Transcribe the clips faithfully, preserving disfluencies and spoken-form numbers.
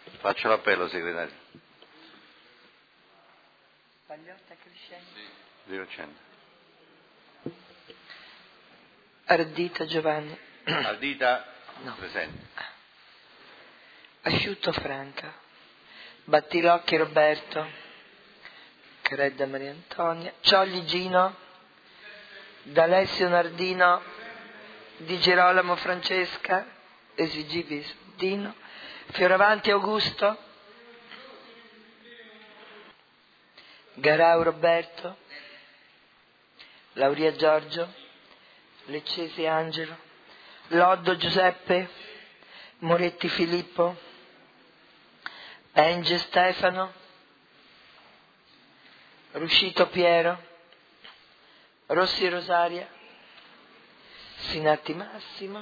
Faccio l'appello, segretario. Pagliotta, Crescenzi. zero cento. Ardita Giovanni. Ardita, No. presente. Asciutto Franca. Battilocchi Roberto. Credda Maria Antonia. Ciogli Gino. D'Alessio Nardino. Di Girolamo Francesca. Esigivis Dino. Fioravanti Augusto. Garau Roberto. Lauria Giorgio. Leccesi Angelo. Loddo Giuseppe. Moretti Filippo. Penge Stefano. Ruscito Piero. Rossi Rosaria. Sinatti Massimo.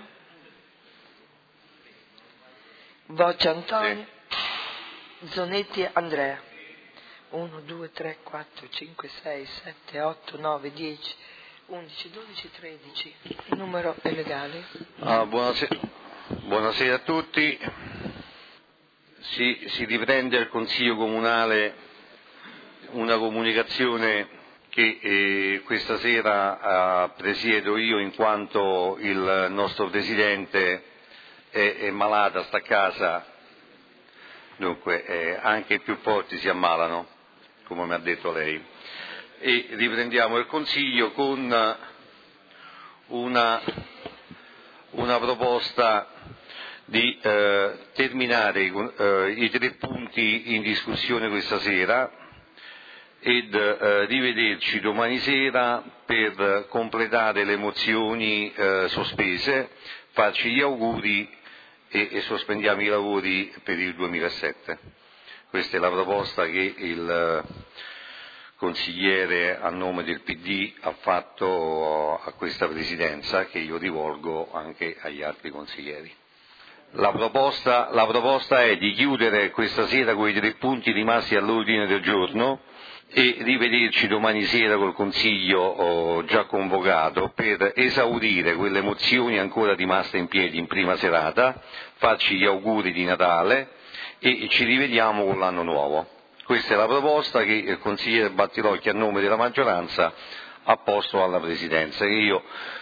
Voccia Antonio. Sì. Zonetti Andrea. uno, due, tre, quattro, cinque, sei, sette, otto, nove, dieci, undici, dodici, tredici. Il numero è legale. Ah, buonasera. buonasera a tutti. Si, si riprende al Consiglio Comunale una comunicazione che eh, questa sera eh, presiedo io, in quanto il nostro Presidente è, è malata, sta a casa, dunque eh, anche i più forti si ammalano, come mi ha detto lei. E riprendiamo il Consiglio con una, una proposta di eh, terminare eh, i tre punti in discussione questa sera ed eh, rivederci domani sera per completare le mozioni eh, sospese, farci gli auguri e, e sospendiamo i lavori per il duemilasette. Questa è la proposta che il consigliere a nome del P D ha fatto a questa Presidenza, che io rivolgo anche agli altri consiglieri. La proposta, la proposta è di chiudere questa sera quei tre punti rimasti all'ordine del giorno e rivederci domani sera col Consiglio oh, già convocato per esaurire quelle mozioni ancora rimaste in piedi in prima serata, farci gli auguri di Natale e ci rivediamo con l'anno nuovo. Questa è la proposta che il consigliere Battilocchi a nome della maggioranza ha posto alla Presidenza, che io,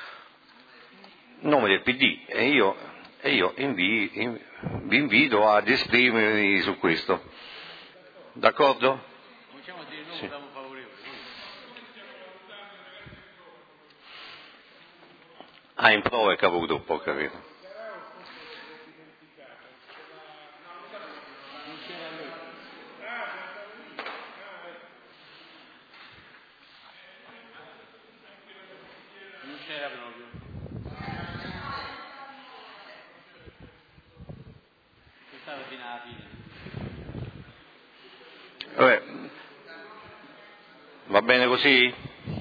a nome del P D, e io, e io invi, in, vi invito ad esprimervi su questo. D'accordo? Sì. Ah, in prova è capogruppo, ho capito. Non c'era proprio. C'è stato fino alla fine. Vabbè. Va bene così?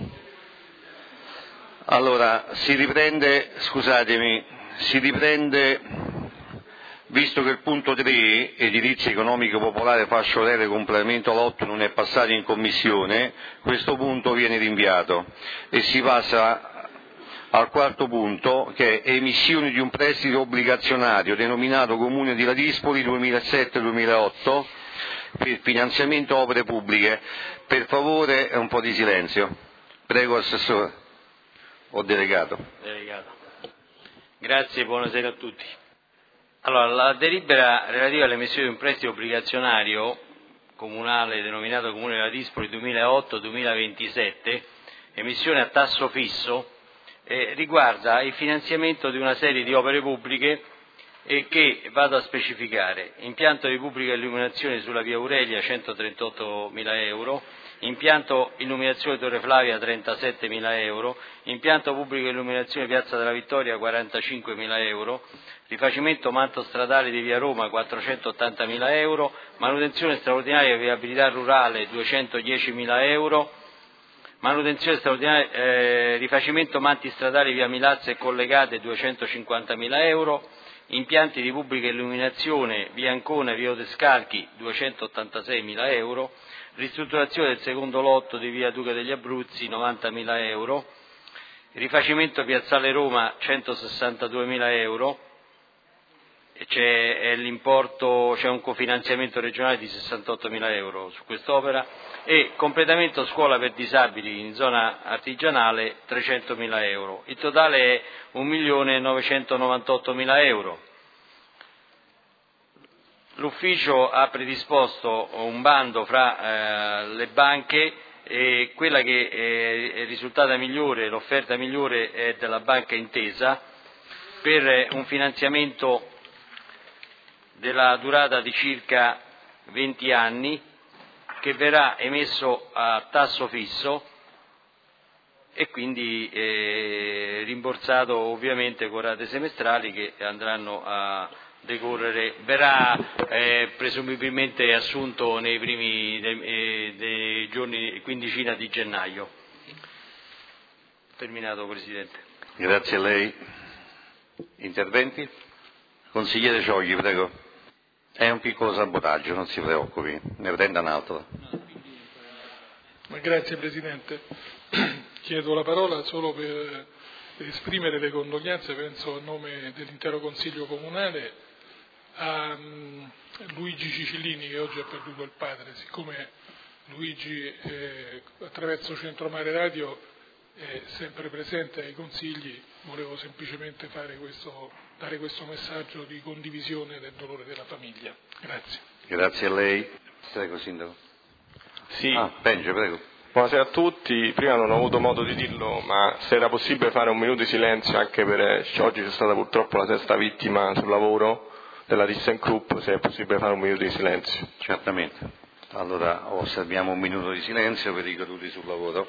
Allora, si riprende, scusatemi, si riprende, visto che il punto tre, edilizia economico popolare fascia oraria complemento all'otto, non è passato in commissione, questo punto viene rinviato e si passa al quarto punto, che è emissione di un prestito obbligazionario denominato Comune di Ladispoli duemilasette duemilaotto per finanziamento opere pubbliche. Per favore un po' di silenzio. Prego, Assessore. O delegato. Delegato. Grazie, buonasera a tutti. Allora, la delibera relativa all'emissione di un prestito obbligazionario comunale denominato Comune della Dispoli duemilaotto duemilaventisette, emissione a tasso fisso, eh, riguarda il finanziamento di una serie di opere pubbliche e che vado a specificare: impianto di pubblica illuminazione sulla via Aurelia centotrentottomila euro, impianto illuminazione Torre Flavia trentasettemila euro, impianto pubblica illuminazione Piazza della Vittoria quarantacinquemila euro, rifacimento manto stradale di via Roma quattrocentottantamila euro, manutenzione straordinaria viabilità rurale duecentodiecimila euro, manutenzione straordinaria eh, rifacimento manti stradali via Milazzo e collegate duecentocinquantamila euro, impianti di pubblica illuminazione via Ancona e via Odescalchi duecentottantaseimila euro, ristrutturazione del secondo lotto di via Duca degli Abruzzi novantamila euro, rifacimento piazzale Roma centosessantaduemila euro, c'è l'importo, c'è un cofinanziamento regionale di sessantottomila euro su quest'opera, e completamento scuola per disabili in zona artigianale trecentomila euro. Il totale è un milione novecentonovantottomila euro. L'ufficio ha predisposto un bando fra eh, le banche, e quella che è risultata migliore, l'offerta migliore è della Banca Intesa, per un finanziamento della durata di circa venti anni, che verrà emesso a tasso fisso e quindi eh, rimborsato ovviamente con rate semestrali che andranno a decorrere, verrà eh, presumibilmente assunto nei primi dei, eh, dei giorni quindicina di gennaio. Terminato, Presidente. Grazie a lei. Interventi? Consigliere Ciogli, prego. È un piccolo sabotaggio, non si preoccupi, ne prenda un altro. Ma grazie Presidente. Chiedo la parola solo per esprimere le condoglianze, penso a nome dell'intero Consiglio Comunale, a Luigi Cicilini, che oggi ha perduto il padre. Siccome Luigi eh, attraverso Centromare Radio è sempre presente ai consigli, volevo semplicemente fare questo, dare questo messaggio di condivisione del dolore della famiglia. Grazie. Grazie a lei. Prego, Sindaco. Sì. Ah, Penge, prego. Buonasera a tutti. Prima non ho avuto modo di dirlo, ma se era possibile fare un minuto di silenzio anche per oggi c'è stata purtroppo la sesta vittima sul lavoro della ThyssenKrupp, se è possibile fare un minuto di silenzio. Certamente. Allora osserviamo un minuto di silenzio per i caduti sul lavoro.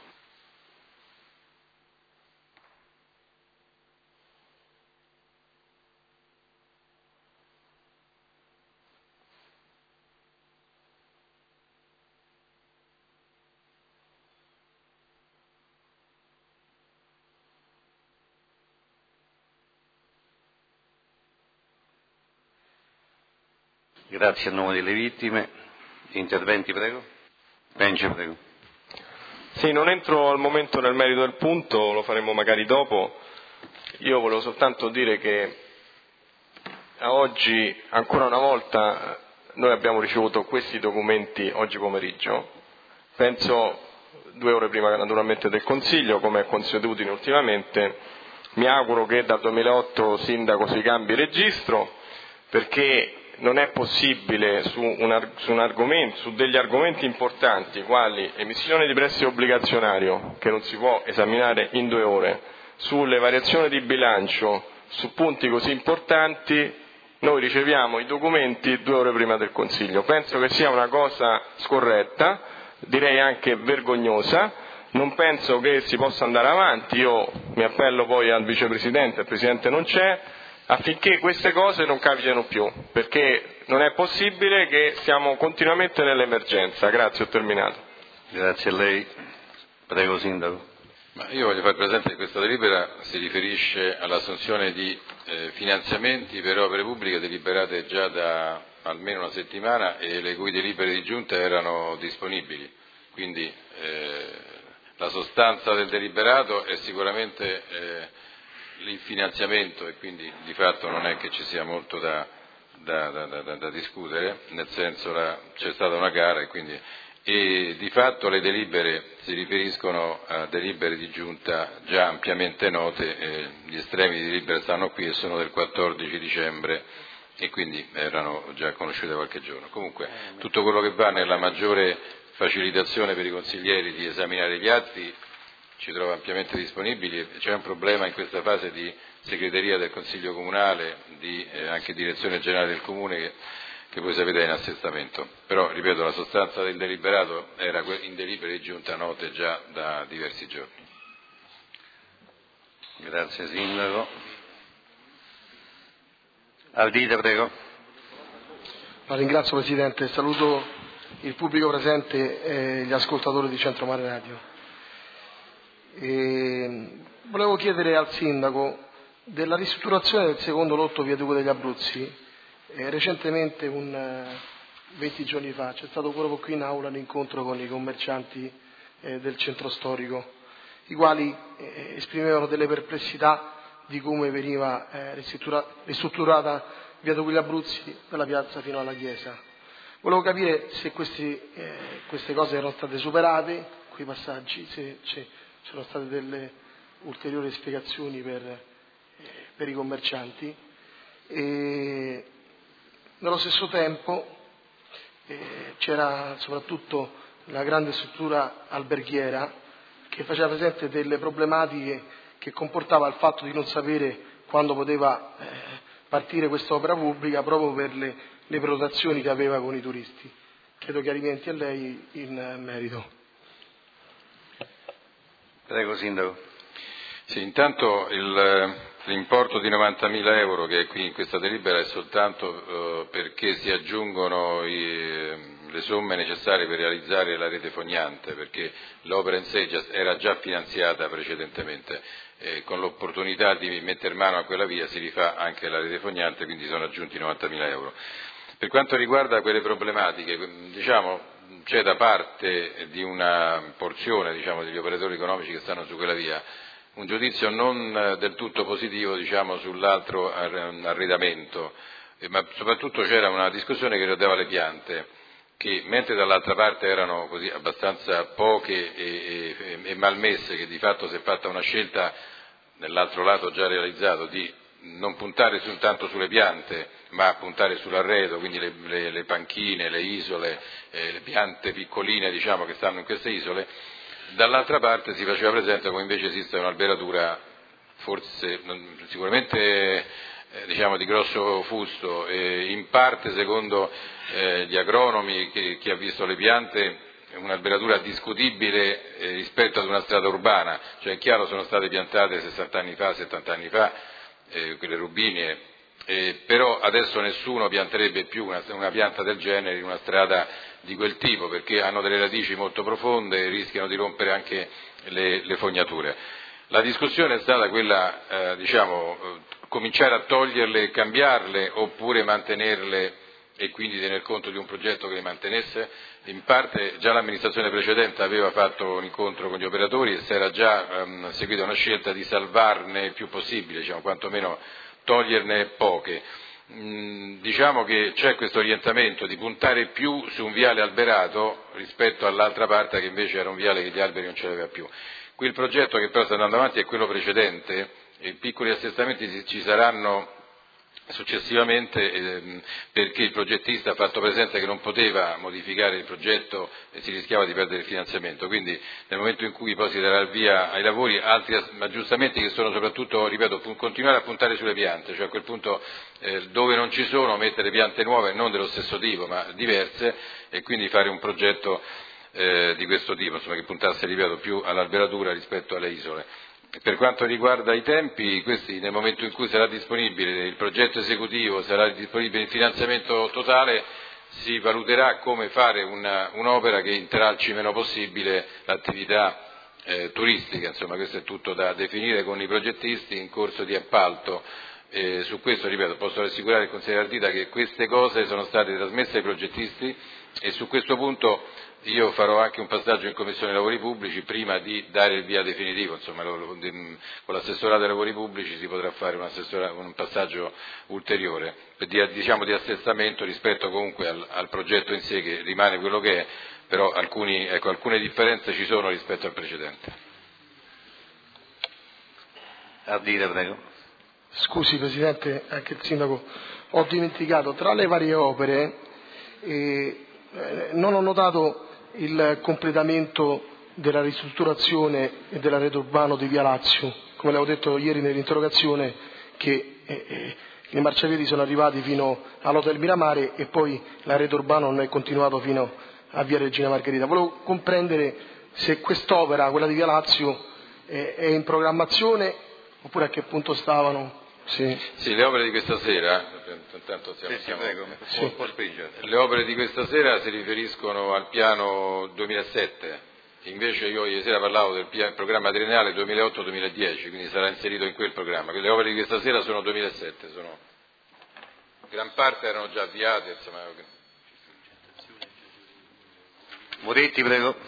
Grazie a nome delle vittime. Interventi, prego. Pence, prego. Sì, non entro al momento nel merito del punto, lo faremo magari dopo. Io volevo soltanto dire che a oggi, ancora una volta, noi abbiamo ricevuto questi documenti oggi pomeriggio, penso due ore prima naturalmente del Consiglio, come è consuetudine ultimamente. Mi auguro che dal duemilaotto Sindaco si cambi registro, perché non è possibile su un, su un argomento, su degli argomenti importanti quali emissione di prestito obbligazionario, che non si può esaminare in due ore, sulle variazioni di bilancio, su punti così importanti, noi riceviamo i documenti due ore prima del Consiglio. Penso che sia una cosa scorretta, direi anche vergognosa. Non penso che si possa andare avanti. Io mi appello poi al Vicepresidente, il Presidente non c'è, affinché queste cose non capitino più, perché non è possibile che siamo continuamente nell'emergenza. Grazie, ho terminato. Grazie a lei. Prego, Sindaco. Ma io voglio far presente che questa delibera si riferisce all'assunzione di eh, finanziamenti per opere pubbliche deliberate già da almeno una settimana e le cui delibere di giunta erano disponibili. Quindi eh, la sostanza del deliberato è sicuramente eh, il finanziamento, e quindi di fatto non è che ci sia molto da, da, da, da, da discutere, nel senso la, c'è stata una gara e quindi e di fatto le delibere si riferiscono a delibere di giunta già ampiamente note, eh, gli estremi di delibera stanno qui e sono del quattordici dicembre e quindi erano già conosciute qualche giorno. Comunque tutto quello che va nella maggiore facilitazione per i consiglieri di esaminare gli atti ci trova ampiamente disponibili. C'è un problema in questa fase di segreteria del Consiglio Comunale, di eh, anche direzione generale del Comune che, che voi sapete è in assestamento, però ripeto la sostanza del deliberato era in delibere di giunta note già da diversi giorni. Grazie Sindaco. Ardita, prego. La ringrazio Presidente, saluto il pubblico presente e gli ascoltatori di Centromare Radio. E volevo chiedere al Sindaco della ristrutturazione del secondo lotto viaduco degli Abruzzi. Eh, recentemente, un, eh, venti giorni fa, c'è stato proprio qui in aula l'incontro con i commercianti eh, del centro storico, i quali eh, esprimevano delle perplessità di come veniva eh, ristruttura, ristrutturata via Tugurio Abruzzi, dalla piazza fino alla chiesa. Volevo capire se questi, eh, queste cose erano state superate, quei passaggi, se c'erano state delle ulteriori spiegazioni per, eh, per i commercianti. E nello stesso tempo eh, c'era soprattutto la grande struttura alberghiera che faceva presente delle problematiche che comportava il fatto di non sapere quando poteva eh, partire questa opera pubblica proprio per le, le prenotazioni che aveva con i turisti. Chiedo chiarimenti a lei in merito. Prego, Sindaco. Sì, intanto il, l'importo di novantamila euro che è qui in questa delibera è soltanto eh, perché si aggiungono i, le somme necessarie per realizzare la rete fognante, perché l'opera in sé già, era già finanziata precedentemente. Eh, con l'opportunità di mettere mano a quella via si rifà anche la rete fognante, quindi sono aggiunti novantamila euro. Per quanto riguarda quelle problematiche, diciamo, c'è da parte di una porzione, diciamo, degli operatori economici che stanno su quella via un giudizio non del tutto positivo, diciamo, sull'altro arredamento, eh, ma soprattutto c'era una discussione che riguardava le piante, che mentre dall'altra parte erano così abbastanza poche e, e, e malmesse, che di fatto si è fatta una scelta nell'altro lato già realizzato di non puntare soltanto sulle piante, ma puntare sull'arredo, quindi le, le, le panchine, le isole, eh, le piante piccoline, diciamo, che stanno in queste isole. Dall'altra parte si faceva presente come invece esiste un'alberatura forse non, sicuramente eh, diciamo di grosso fusto e in parte secondo eh, gli agronomi che, chi ha visto le piante un'alberatura discutibile eh, rispetto ad una strada urbana, cioè è chiaro sono state piantate sessanta anni fa, settanta anni fa eh, quelle rubinie, eh, però adesso nessuno pianterebbe più una, una pianta del genere in una strada di quel tipo, perché hanno delle radici molto profonde e rischiano di rompere anche le, le fognature. La discussione è stata quella, eh, diciamo, cominciare a toglierle e cambiarle oppure mantenerle e quindi tener conto di un progetto che le mantenesse. In parte già l'amministrazione precedente aveva fatto un incontro con gli operatori e si era già ehm, seguita una scelta di salvarne il più possibile, diciamo, quantomeno toglierne poche. Mm, diciamo che c'è questo orientamento di puntare più su un viale alberato rispetto all'altra parte che invece era un viale che gli alberi non ce l'aveva più. Qui il progetto che però sta andando avanti è quello precedente, e piccoli assestamenti ci saranno successivamente ehm, perché il progettista ha fatto presente che non poteva modificare il progetto e si rischiava di perdere il finanziamento, quindi nel momento in cui poi si darà il via ai lavori altri aggiustamenti che sono soprattutto, ripeto, continuare a puntare sulle piante, cioè a quel punto eh, dove non ci sono mettere piante nuove non dello stesso tipo ma diverse e quindi fare un progetto eh, di questo tipo, insomma, che puntasse, ripeto, più all'alberatura rispetto alle isole. Per quanto riguarda i tempi, questi nel momento in cui sarà disponibile il progetto esecutivo, sarà disponibile il finanziamento totale, si valuterà come fare una, un'opera che intralci meno possibile l'attività eh, turistica, insomma questo è tutto da definire con i progettisti in corso di appalto. Eh, su questo, ripeto, posso rassicurare il consigliere Ardita che queste cose sono state trasmesse ai progettisti e su questo punto io farò anche un passaggio in Commissione Lavori Pubblici prima di dare il via definitivo, insomma con l'assessorato ai lavori pubblici si potrà fare un, un passaggio ulteriore, di, diciamo di assestamento rispetto comunque al, al progetto in sé che rimane quello che è, però alcuni, ecco, alcune differenze ci sono rispetto al precedente. Ardita, prego. Scusi Presidente, anche il Sindaco, ho dimenticato, tra le varie opere eh, eh, non ho notato il completamento della ristrutturazione e della rete urbana di Via Lazio, come l'avevo detto ieri nell'interrogazione che eh, eh, i marciapiedi sono arrivati fino all'Hotel Miramare e poi la rete urbana non è continuata fino a Via Regina Margherita. Volevo comprendere se quest'opera, quella di Via Lazio, eh, è in programmazione oppure a che punto stavano. Sì. Sì, le opere di questa sera, intanto siamo, sì, sì, siamo, prego, sì. un po' spingere. Le opere di questa sera si riferiscono al piano duemilasette, invece io ieri sera parlavo del piano, programma triennale duemilaotto duemiladieci, quindi sarà inserito in quel programma. Le opere di questa sera sono duemilasette, sono, gran parte erano già avviate. Insomma. Moretti, prego.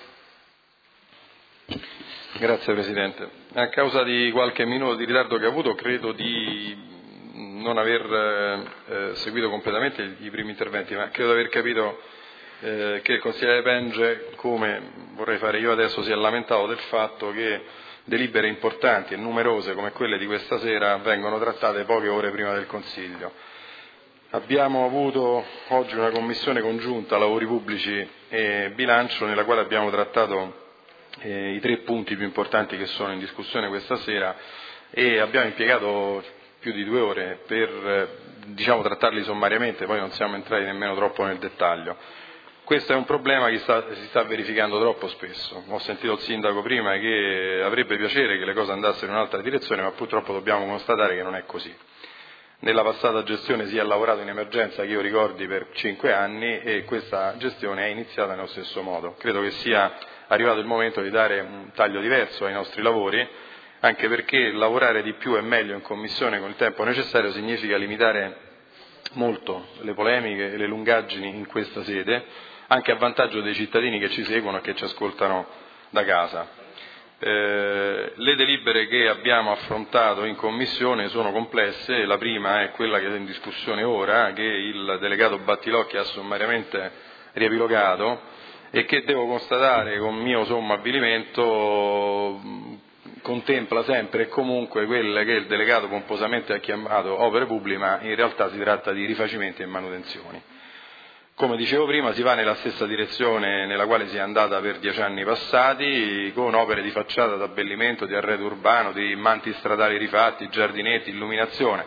Grazie Presidente. A causa di qualche minuto di ritardo che ho avuto credo di non aver eh, seguito completamente i primi interventi, ma credo di aver capito eh, che il consigliere Penge, come vorrei fare io adesso, si è lamentato del fatto che delibere importanti e numerose come quelle di questa sera vengono trattate poche ore prima del Consiglio. Abbiamo avuto oggi una commissione congiunta lavori pubblici e bilancio nella quale abbiamo trattato eh, i tre punti più importanti che sono in discussione questa sera e abbiamo impiegato più di due ore per eh, diciamo, trattarli sommariamente, poi non siamo entrati nemmeno troppo nel dettaglio. Questo è un problema che sta, si sta verificando troppo spesso. Ho sentito il sindaco prima che avrebbe piacere che le cose andassero in un'altra direzione, ma purtroppo dobbiamo constatare che non è così. Nella passata gestione si è lavorato in emergenza, che io ricordi, per cinque anni e questa gestione è iniziata nello stesso modo. Credo che sia arrivato il momento di dare un taglio diverso ai nostri lavori, anche perché lavorare di più e meglio in commissione con il tempo necessario significa limitare molto le polemiche e le lungaggini in questa sede, anche a vantaggio dei cittadini che ci seguono e che ci ascoltano da casa. Eh, le delibere che abbiamo affrontato in commissione sono complesse, la prima è quella che è in discussione ora, che il delegato Battilocchi ha sommariamente riepilogato e che devo constatare con mio sommo avvilimento contempla sempre e comunque quelle che il delegato pomposamente ha chiamato opere pubbliche, ma in realtà si tratta di rifacimenti e manutenzioni. Come dicevo prima, si va nella stessa direzione nella quale si è andata per dieci anni passati, con opere di facciata, di abbellimento, di arredo urbano, di manti stradali rifatti, giardinetti, illuminazione,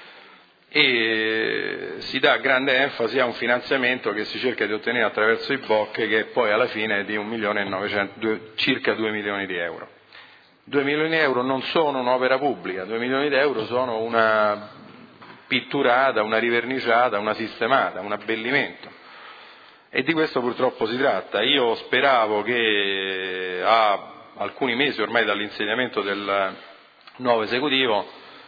e si dà grande enfasi a un finanziamento che si cerca di ottenere attraverso i B O C, che poi alla fine è di un milione e novecento, circa due milioni di euro. Due milioni di euro non sono un'opera pubblica, due milioni di euro sono una pitturata, una riverniciata, una sistemata, un abbellimento. E di questo purtroppo si tratta. Io speravo che a alcuni mesi ormai dall'insediamento del nuovo esecutivo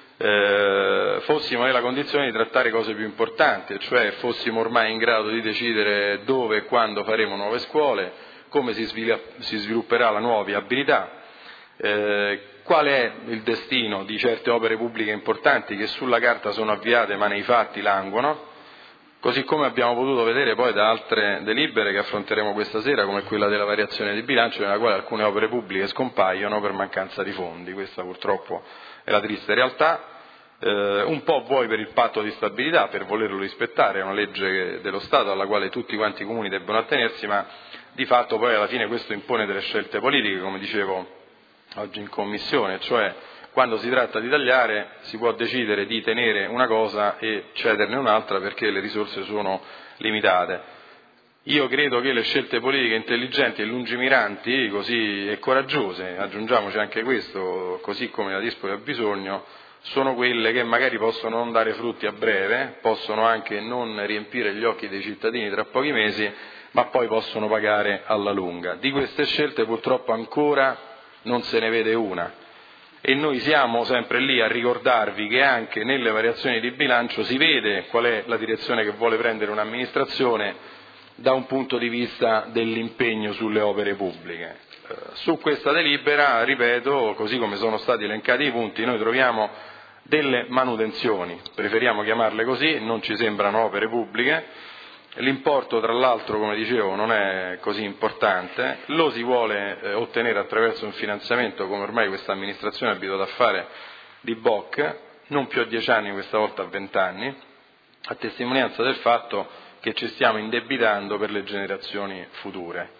eh, fossimo nella condizione di trattare cose più importanti, cioè fossimo ormai in grado di decidere dove e quando faremo nuove scuole, come si, svilupp- si svilupperà la nuova viabilità, eh, qual è il destino di certe opere pubbliche importanti che sulla carta sono avviate ma nei fatti languono, così come abbiamo potuto vedere poi da altre delibere che affronteremo questa sera, come quella della variazione di bilancio, nella quale alcune opere pubbliche scompaiono per mancanza di fondi. Questa purtroppo è la triste realtà, eh, un po' vuoi per il patto di stabilità, per volerlo rispettare, è una legge dello Stato alla quale tutti quanti i comuni debbono attenersi, ma di fatto poi alla fine questo impone delle scelte politiche, come dicevo oggi in commissione, cioè quando si tratta di tagliare si può decidere di tenere una cosa e cederne un'altra perché le risorse sono limitate. Io credo che le scelte politiche intelligenti e lungimiranti così, e coraggiose, aggiungiamoci anche questo, così come la Dispoli ha bisogno, sono quelle che magari possono non dare frutti a breve, possono anche non riempire gli occhi dei cittadini tra pochi mesi, ma poi possono pagare alla lunga. Di queste scelte purtroppo ancora non se ne vede una. E noi siamo sempre lì a ricordarvi che anche nelle variazioni di bilancio si vede qual è la direzione che vuole prendere un'amministrazione da un punto di vista dell'impegno sulle opere pubbliche. Eh, su questa delibera, ripeto, così come sono stati elencati i punti, noi troviamo delle manutenzioni, preferiamo chiamarle così, non ci sembrano opere pubbliche. L'importo, tra l'altro, come dicevo, non è così importante, lo si vuole eh, ottenere attraverso un finanziamento, come ormai questa amministrazione è abituata a fare, di B O C, non più a dieci anni, questa volta a venti anni, a testimonianza del fatto che ci stiamo indebitando per le generazioni future.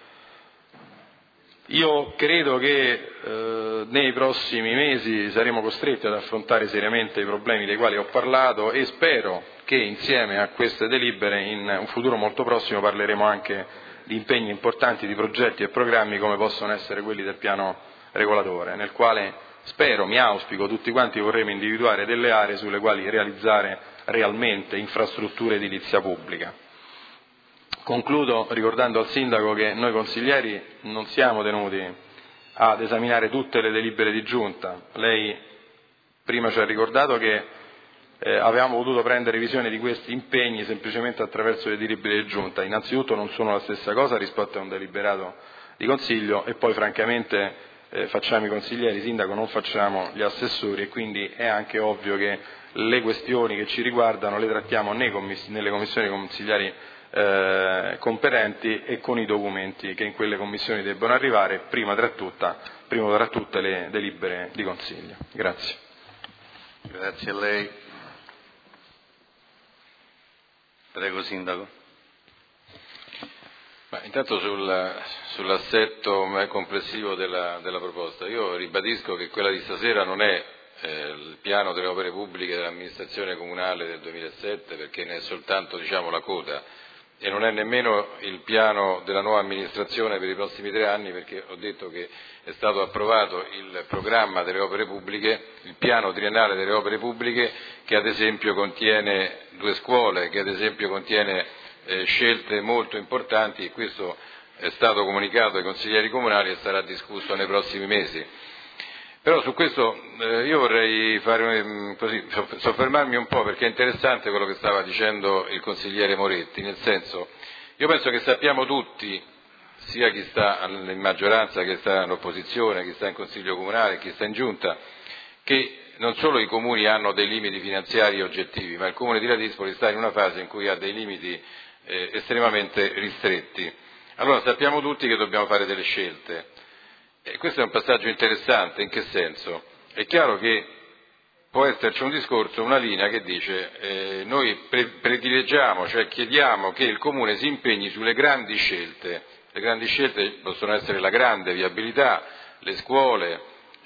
Io credo che eh, nei prossimi mesi saremo costretti ad affrontare seriamente i problemi dei quali ho parlato e spero che insieme a queste delibere in un futuro molto prossimo parleremo anche di impegni importanti, di progetti e programmi come possono essere quelli del piano regolatore, nel quale spero, mi auspico, tutti quanti vorremmo individuare delle aree sulle quali realizzare realmente infrastrutture edilizia pubblica. Concludo ricordando al Sindaco che noi consiglieri non siamo tenuti ad esaminare tutte le delibere di giunta. Lei prima ci ha ricordato che eh, avevamo potuto prendere visione di questi impegni semplicemente attraverso le delibere di giunta. Innanzitutto non sono la stessa cosa rispetto a un deliberato di Consiglio e poi francamente eh, facciamo i consiglieri, Sindaco, non facciamo gli assessori e quindi è anche ovvio che le questioni che ci riguardano le trattiamo nelle commissioni consigliari eh, competenti e con i documenti che in quelle commissioni debbono arrivare, prima tra, tutta, prima tra tutte le delibere di consiglio. Grazie. Grazie a lei. Prego, Sindaco. Ma intanto sul, sull'assetto complessivo della, della proposta, io ribadisco che quella di stasera non è eh, il piano delle opere pubbliche dell'amministrazione comunale del duemilasette, perché ne è soltanto, diciamo, la coda, e non è nemmeno il piano della nuova amministrazione per i prossimi tre anni, perché ho detto che è stato approvato il programma delle opere pubbliche, il piano triennale delle opere pubbliche, che ad esempio contiene due scuole, che ad esempio contiene eh, scelte molto importanti, e questo è stato comunicato ai consiglieri comunali e sarà discusso nei prossimi mesi. Però su questo eh, io vorrei fare, così, soffermarmi un po', perché è interessante quello che stava dicendo il consigliere Moretti, nel senso, io penso che sappiamo tutti, sia chi sta in maggioranza, chi sta all'opposizione, chi sta in consiglio comunale, chi sta in giunta, che non solo i comuni hanno dei limiti finanziari oggettivi, ma il comune di Ladispoli sta in una fase in cui ha dei limiti eh, estremamente ristretti. Allora sappiamo tutti che dobbiamo fare delle scelte. E questo è un passaggio interessante. In che senso? È chiaro che può esserci un discorso, una linea che dice eh, noi pre- predileggiamo, cioè chiediamo che il Comune si impegni sulle grandi scelte. Le grandi scelte possono essere la grande viabilità, le scuole,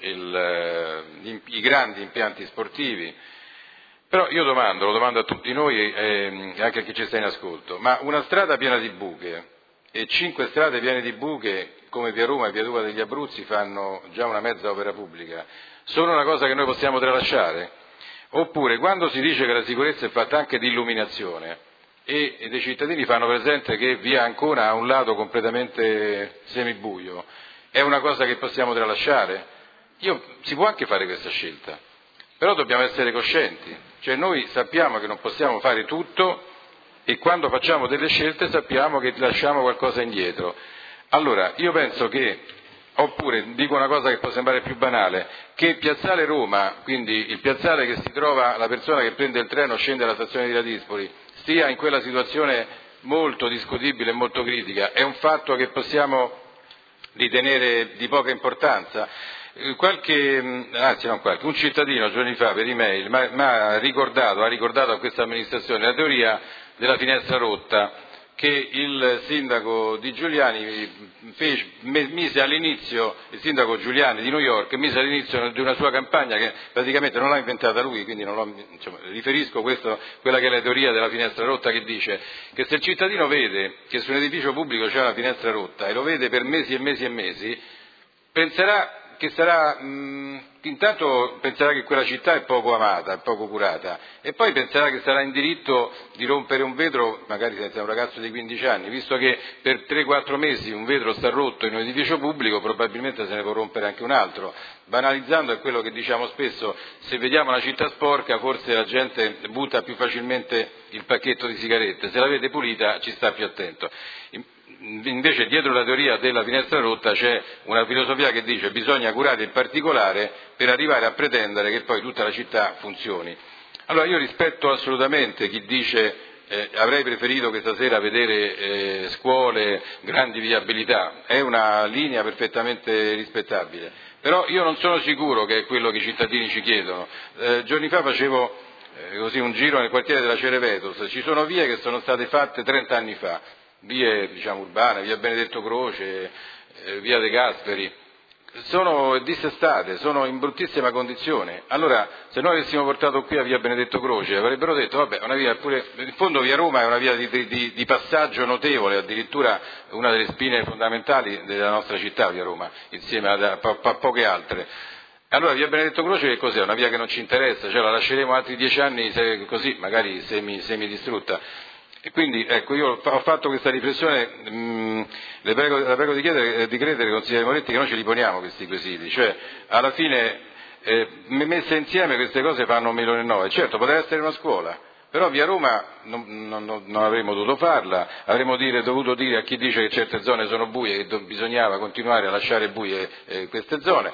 il, gli, i grandi impianti sportivi. Però io domando, lo domando a tutti noi e eh, anche a chi ci sta in ascolto, ma una strada piena di buche e cinque strade piene di buche come via Roma e via Duca degli Abruzzi fanno già una mezza opera pubblica, sono una cosa che noi possiamo tralasciare? Oppure quando si dice che la sicurezza è fatta anche di illuminazione e, e dei cittadini fanno presente che via Ancona ha un lato completamente semibuio, è una cosa che possiamo tralasciare? Io, si può anche fare questa scelta, però dobbiamo essere coscienti, cioè noi sappiamo che non possiamo fare tutto e quando facciamo delle scelte sappiamo che lasciamo qualcosa indietro. Allora, io penso che, oppure dico una cosa che può sembrare più banale, che Piazzale Roma, quindi il piazzale che si trova la persona che prende il treno, scende alla stazione di Ladispoli, stia in quella situazione molto discutibile e molto critica, è un fatto che possiamo ritenere di poca importanza. Qualche, anzi non qualche, un cittadino giorni fa per email mi ha ricordato, ha ricordato a questa amministrazione la teoria della finestra rotta che il sindaco di Giuliani fece, mise all'inizio, il sindaco Giuliani di New York, mise all'inizio di una sua campagna che praticamente non l'ha inventata lui, quindi non l'ho, insomma, riferisco questo, quella che è la teoria della finestra rotta, che dice che se il cittadino vede che su un edificio pubblico c'è una finestra rotta e lo vede per mesi e mesi e mesi, penserà che sarà, mh, intanto penserà che quella città è poco amata, è poco curata, e poi penserà che sarà in diritto di rompere un vetro, magari senza un ragazzo di quindici anni, visto che per tre quattro mesi un vetro sta rotto in un edificio pubblico, probabilmente se ne può rompere anche un altro. Banalizzando è quello che diciamo spesso, se vediamo una città sporca forse la gente butta più facilmente il pacchetto di sigarette, se la vede pulita ci sta più attento. Invece dietro la teoria della finestra rotta c'è una filosofia che dice bisogna curare il particolare per arrivare a pretendere che poi tutta la città funzioni. Allora io rispetto assolutamente chi dice eh, avrei preferito questa sera vedere eh, scuole, grandi viabilità, è una linea perfettamente rispettabile, però io non sono sicuro che è quello che i cittadini ci chiedono. Eh, giorni fa facevo eh, così un giro nel quartiere della Cerevetos, ci sono vie che sono state fatte trenta anni fa, vie diciamo urbane, via Benedetto Croce, eh, via De Gasperi, sono dissestate, sono in bruttissima condizione. Allora, se noi avessimo portato qui a via Benedetto Croce, avrebbero detto, vabbè, una via pure, in fondo via Roma è una via di, di, di passaggio notevole, addirittura una delle spine fondamentali della nostra città, via Roma, insieme a, a, a poche altre. Allora, via Benedetto Croce che cos'è? Una via che non ci interessa, cioè la lasceremo altri dieci anni se, così, magari semi, semi distrutta. E quindi, ecco, io ho fatto questa riflessione, mh, le prego, la prego di, chiedere, di credere, consigliere Moretti, che noi ce li poniamo questi quesiti, cioè alla fine eh, messe insieme queste cose fanno un milione e nove, certo potrebbe essere una scuola, però via Roma non, non, non avremmo dovuto farla, avremmo dire, dovuto dire a chi dice che certe zone sono buie che do, bisognava continuare a lasciare buie eh, queste zone.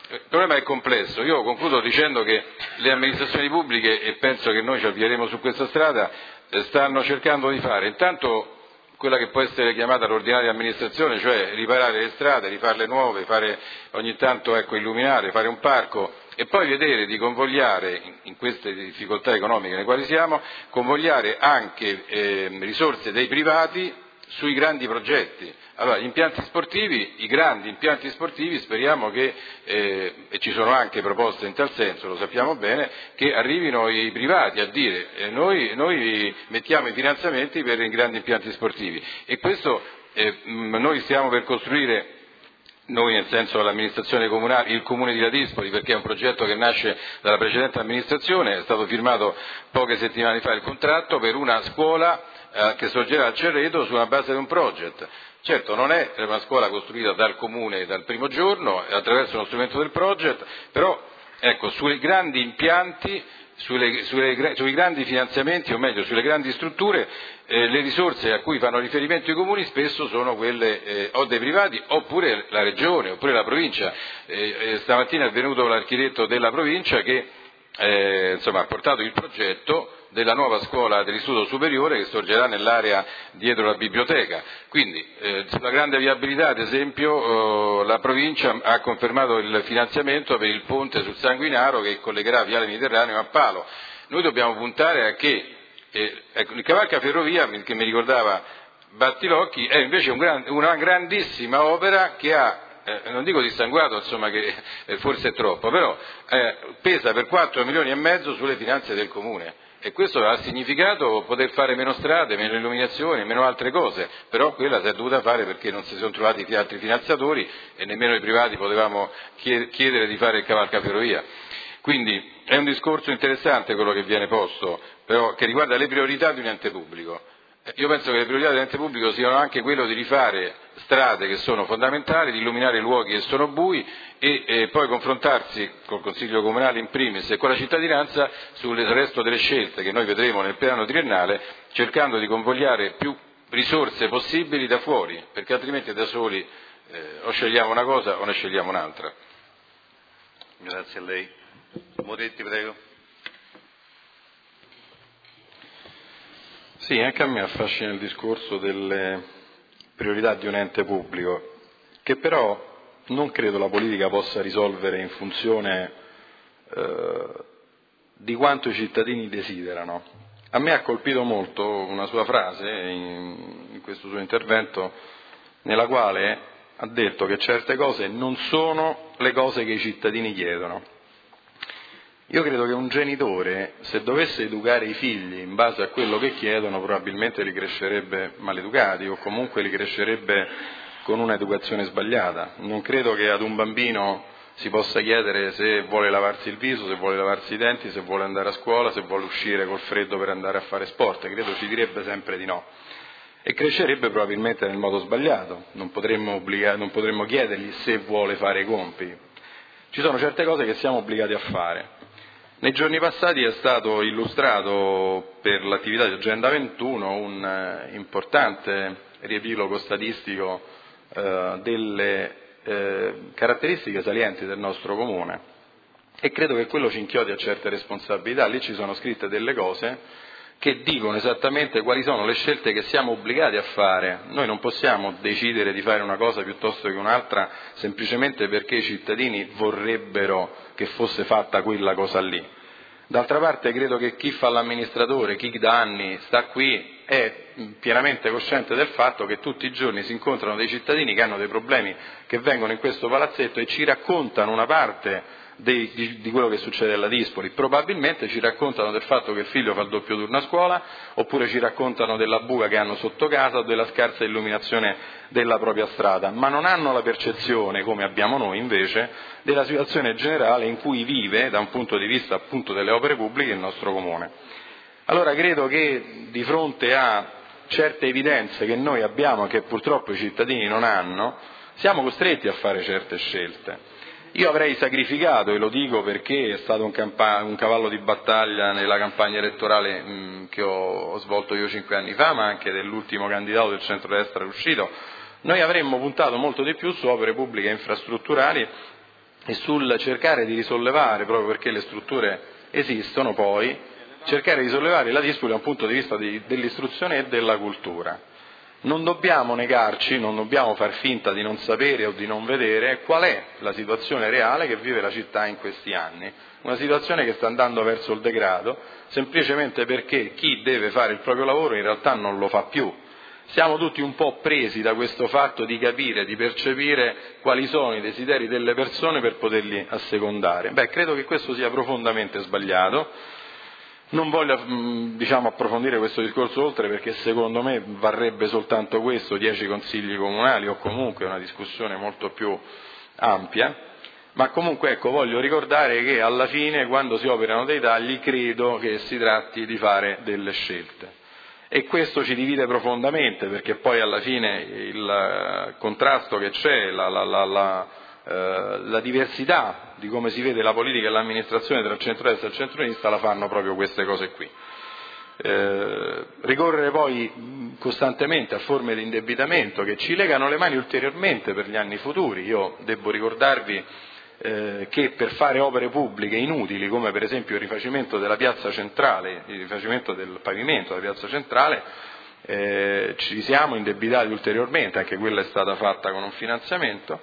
il problema è complesso. Io concludo dicendo che le amministrazioni pubbliche, e penso che noi ci avvieremo su questa strada, stanno cercando di fare intanto quella che può essere chiamata l'ordinaria amministrazione, cioè riparare le strade, rifarle nuove, fare ogni tanto ecco, illuminare, fare un parco e poi vedere di convogliare, in queste difficoltà economiche nelle quali siamo, convogliare anche eh, risorse dei privati sui grandi progetti. Allora, gli impianti sportivi, i grandi impianti sportivi, speriamo che, eh, e ci sono anche proposte in tal senso, lo sappiamo bene, che arrivino i privati a dire eh, noi, noi mettiamo i finanziamenti per i grandi impianti sportivi e questo eh, noi stiamo per costruire, noi nel senso l'amministrazione comunale, il comune di Ladispoli, perché è un progetto che nasce dalla precedente amministrazione, è stato firmato poche settimane fa il contratto per una scuola eh, che sorgerà a Cerreto sulla base di un project. Certo, non è una scuola costruita dal comune dal primo giorno, attraverso uno strumento del project, però ecco, sui grandi impianti, sulle, sulle, sui grandi finanziamenti, o meglio sulle grandi strutture, eh, le risorse a cui fanno riferimento i comuni spesso sono quelle eh, o dei privati oppure la regione, oppure la provincia. Eh, eh, stamattina è venuto l'architetto della provincia che eh, insomma, ha portato il progetto della nuova scuola dell'istituto superiore che sorgerà nell'area dietro la biblioteca. Quindi eh, sulla grande viabilità, ad esempio, eh, la provincia ha confermato il finanziamento per il ponte sul Sanguinaro che collegherà Viale Mediterraneo a Palo. Noi dobbiamo puntare a che eh, ecco, il cavalcaferrovia, che mi ricordava Battilocchi, è invece un gran, una grandissima opera che ha Eh, non dico dissanguato, insomma, che eh, forse è troppo, però eh, pesa per quattro milioni e mezzo sulle finanze del comune e questo ha significato poter fare meno strade, meno illuminazioni, meno altre cose, però quella si è dovuta fare perché non si sono trovati altri finanziatori e nemmeno i privati potevamo chiedere di fare il cavalcaferrovia. Quindi è un discorso interessante quello che viene posto, però che riguarda le priorità di un ente pubblico. Io penso che le priorità dell'ente pubblico siano anche quello di rifare strade che sono fondamentali, di illuminare luoghi che sono bui e, e poi confrontarsi col Consiglio Comunale in primis e con la cittadinanza sul resto delle scelte che noi vedremo nel piano triennale, cercando di convogliare più risorse possibili da fuori, perché altrimenti da soli eh, o scegliamo una cosa o ne scegliamo un'altra. Grazie a lei. Moretti, prego. Sì, anche a me affascina il discorso delle priorità di un ente pubblico, che però non credo la politica possa risolvere in funzione eh, di quanto i cittadini desiderano. A me ha colpito molto una sua frase in, in questo suo intervento, nella quale ha detto che certe cose non sono le cose che i cittadini chiedono. Io credo che un genitore, se dovesse educare i figli in base a quello che chiedono, probabilmente li crescerebbe maleducati o comunque li crescerebbe con un'educazione sbagliata. Non credo che ad un bambino si possa chiedere se vuole lavarsi il viso, se vuole lavarsi i denti, se vuole andare a scuola, se vuole uscire col freddo per andare a fare sport. Credo ci direbbe sempre di no. E crescerebbe probabilmente nel modo sbagliato. Non potremmo, obbliga- non potremmo chiedergli se vuole fare i compiti. Ci sono certe cose che siamo obbligati a fare. Nei giorni passati è stato illustrato per l'attività di Agenda ventuno un eh, importante riepilogo statistico eh, delle eh, caratteristiche salienti del nostro comune e credo che quello ci inchiodi a certe responsabilità. Lì ci sono scritte delle cose che dicono esattamente quali sono le scelte che siamo obbligati a fare. Noi non possiamo decidere di fare una cosa piuttosto che un'altra semplicemente perché i cittadini vorrebbero che fosse fatta quella cosa lì. D'altra parte credo che chi fa l'amministratore, chi da anni sta qui, è pienamente cosciente del fatto che tutti i giorni si incontrano dei cittadini che hanno dei problemi, che vengono in questo palazzetto e ci raccontano una parte Di, di, di quello che succede alla Dispoli. Probabilmente ci raccontano del fatto che il figlio fa il doppio turno a scuola, oppure ci raccontano della buca che hanno sotto casa o della scarsa illuminazione della propria strada, ma non hanno la percezione, come abbiamo noi invece, della situazione generale in cui vive, da un punto di vista appunto delle opere pubbliche, il nostro comune. Allora credo che di fronte a certe evidenze che noi abbiamo e che purtroppo i cittadini non hanno, siamo costretti a fare certe scelte. Io avrei sacrificato, e lo dico perché è stato un, campa- un cavallo di battaglia nella campagna elettorale mh, che ho, ho svolto io cinque anni fa, ma anche dell'ultimo candidato del centrodestra uscito, noi avremmo puntato molto di più su opere pubbliche e infrastrutturali e sul cercare di risollevare, proprio perché le strutture esistono, poi cercare di sollevare la disputa da un punto di vista di, dell'istruzione e della cultura. Non dobbiamo negarci, non dobbiamo far finta di non sapere o di non vedere qual è la situazione reale che vive la città in questi anni. Una situazione che sta andando verso il degrado, semplicemente perché chi deve fare il proprio lavoro in realtà non lo fa più. Siamo tutti un po' presi da questo fatto di capire, di percepire quali sono i desideri delle persone per poterli assecondare. Beh, credo che questo sia profondamente sbagliato. Non voglio diciamo, approfondire questo discorso oltre, perché secondo me varrebbe soltanto questo, dieci consigli comunali o comunque una discussione molto più ampia, ma comunque ecco, voglio ricordare che alla fine, quando si operano dei tagli, credo che si tratti di fare delle scelte. E questo ci divide profondamente, perché poi alla fine il contrasto che c'è, la, la, la, la, eh, la diversità di come si vede la politica e l'amministrazione tra il centro-destra e il centro-sinistra la fanno proprio queste cose qui. Eh, ricorrere poi costantemente a forme di indebitamento che ci legano le mani ulteriormente per gli anni futuri. Io devo ricordarvi eh, che per fare opere pubbliche inutili, come per esempio il rifacimento della piazza centrale, il rifacimento del pavimento della piazza centrale, eh, ci siamo indebitati ulteriormente, anche quella è stata fatta con un finanziamento,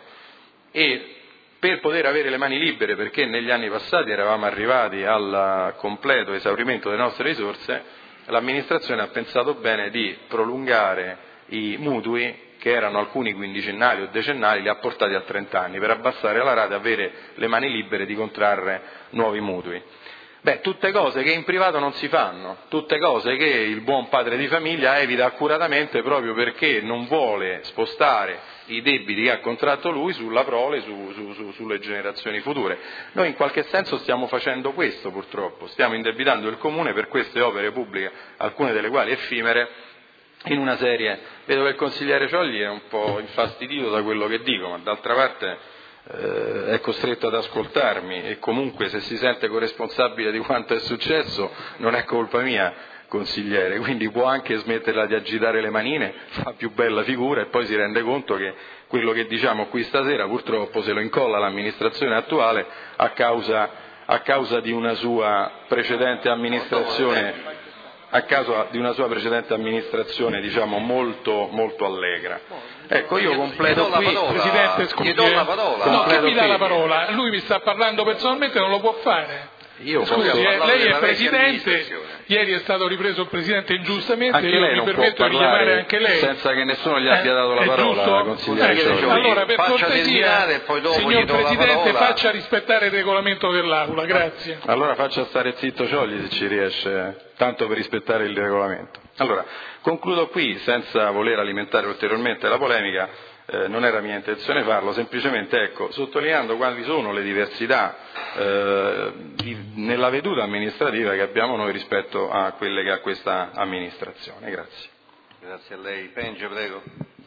e per poter avere le mani libere, perché negli anni passati eravamo arrivati al completo esaurimento delle nostre risorse, l'amministrazione ha pensato bene di prolungare i mutui, che erano alcuni quindicennali o decennali, li ha portati a trenta anni, per abbassare la rata e avere le mani libere di contrarre nuovi mutui. Beh, tutte cose che in privato non si fanno, tutte cose che il buon padre di famiglia evita accuratamente proprio perché non vuole spostare i debiti che ha contratto lui sulla prole, su, su, su, sulle generazioni future. Noi in qualche senso stiamo facendo questo purtroppo, stiamo indebitando il Comune per queste opere pubbliche, alcune delle quali effimere, in una serie. Vedo che il consigliere Ciogli è un po' infastidito da quello che dico, ma d'altra parte eh, è costretto ad ascoltarmi e comunque se si sente corresponsabile di quanto è successo non è colpa mia, consigliere, quindi può anche smetterla di agitare le manine, fa più bella figura e poi si rende conto che quello che diciamo qui stasera purtroppo se lo incolla l'amministrazione attuale a causa, a causa di una sua precedente amministrazione a causa di una sua precedente amministrazione diciamo molto, molto allegra. Ecco, io completo qui, Presidente, scusi, gli do la parola. No, chi mi dà qui. la parola? Lui mi sta parlando personalmente, non lo può fare. Io Scusi, posso- eh, lei è vecchia Presidente, amministrazione. ieri è stato ripreso il Presidente ingiustamente, Anche io lei mi non può permetto di chiamare parlare anche lei. senza che nessuno gli abbia Eh, dato la è parola, giusto? consigliere Eh, Ciogli. allora, per Faccia cortesia, terminare e poi dopo signor gli do la Presidente, parola. faccia rispettare il regolamento dell'Aula, grazie. Allora faccia stare zitto Ciogli se ci riesce, tanto per rispettare il regolamento. Allora, concludo qui senza voler alimentare ulteriormente la polemica, eh, non era mia intenzione farlo, semplicemente ecco, sottolineando quali sono le diversità eh, di, nella veduta amministrativa che abbiamo noi rispetto a quelle che ha questa amministrazione. Grazie. Grazie a lei. Penge, prego.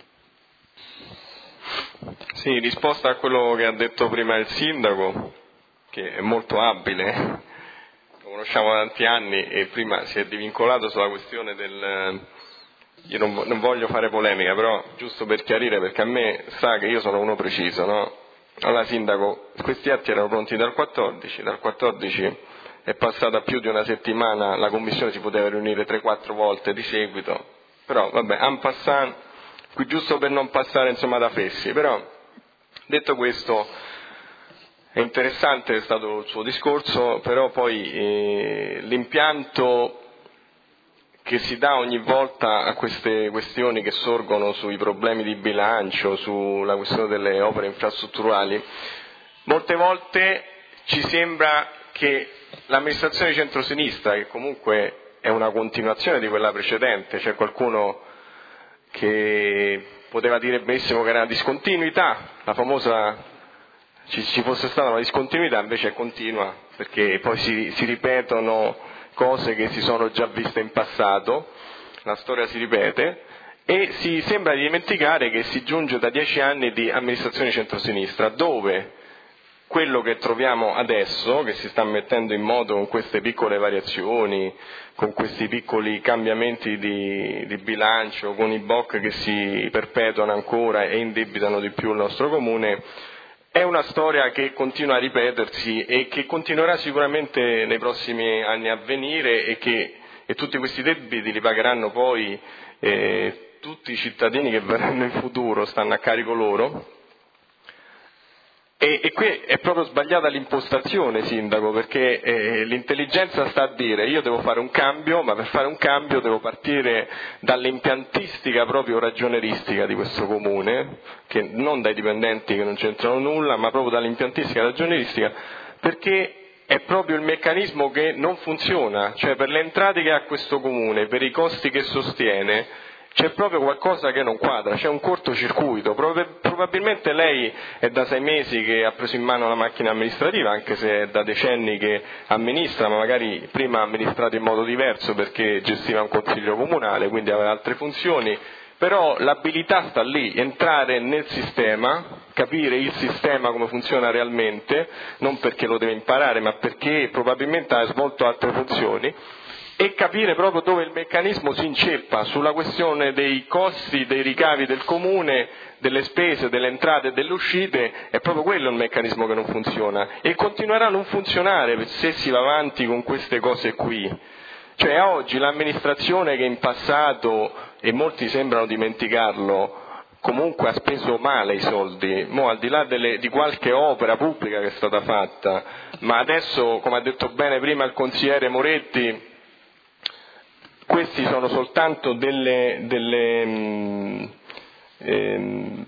Sì, in risposta a quello che ha detto prima il sindaco, che è molto abile, lo conosciamo da tanti anni e prima si è divincolato sulla questione del... Io non, non voglio fare polemica, però giusto per chiarire, perché a me sa che io sono uno preciso, no? Allora sindaco, questi atti erano pronti dal quattordici, dal quattordici è passata più di una settimana, la commissione si poteva riunire tre quattro volte di seguito, però vabbè, en passant, qui giusto per non passare insomma da fessi, però detto questo è interessante è stato il suo discorso, però poi eh, l'impianto che si dà ogni volta a queste questioni che sorgono sui problemi di bilancio, sulla questione delle opere infrastrutturali, molte volte ci sembra che l'amministrazione di centrosinistra, che comunque è una continuazione di quella precedente, c'è qualcuno che poteva dire benissimo che era una discontinuità, la famosa ci, ci fosse stata una discontinuità, invece è continua, perché poi si, si ripetono cose che si sono già viste in passato, la storia si ripete e si sembra dimenticare che si giunge da dieci anni di amministrazione centrosinistra, dove quello che troviamo adesso, che si sta mettendo in moto con queste piccole variazioni, con questi piccoli cambiamenti di, di bilancio, con i B O C che si perpetuano ancora e indebitano di più il nostro comune, è una storia che continua a ripetersi e che continuerà sicuramente nei prossimi anni a venire e che e tutti questi debiti li pagheranno poi eh, tutti i cittadini che verranno in futuro, stanno a carico loro. E, e qui è proprio sbagliata l'impostazione, Sindaco, perché eh, l'intelligenza sta a dire io devo fare un cambio, ma per fare un cambio devo partire dall'impiantistica proprio ragioneristica di questo comune, che non dai dipendenti che non c'entrano nulla, ma proprio dall'impiantistica ragioneristica, perché è proprio il meccanismo che non funziona, cioè per le entrate che ha questo comune, per i costi che sostiene, c'è proprio qualcosa che non quadra, c'è un cortocircuito. Probabilmente lei è da sei mesi che ha preso in mano la macchina amministrativa, anche se è da decenni che amministra, ma magari prima ha amministrato in modo diverso perché gestiva un consiglio comunale, quindi aveva altre funzioni, però l'abilità sta lì, entrare nel sistema, capire il sistema come funziona realmente, non perché lo deve imparare, ma perché probabilmente ha svolto altre funzioni, e capire proprio dove il meccanismo si inceppa sulla questione dei costi, dei ricavi del comune, delle spese, delle entrate e delle uscite. È proprio quello il meccanismo che non funziona e continuerà a non funzionare se si va avanti con queste cose qui. Cioè oggi l'amministrazione che in passato, e molti sembrano dimenticarlo, comunque ha speso male i soldi, mo al di là delle, di qualche opera pubblica che è stata fatta, ma adesso, come ha detto bene prima il consigliere Moretti, questi sono soltanto delle, delle mh, ehm,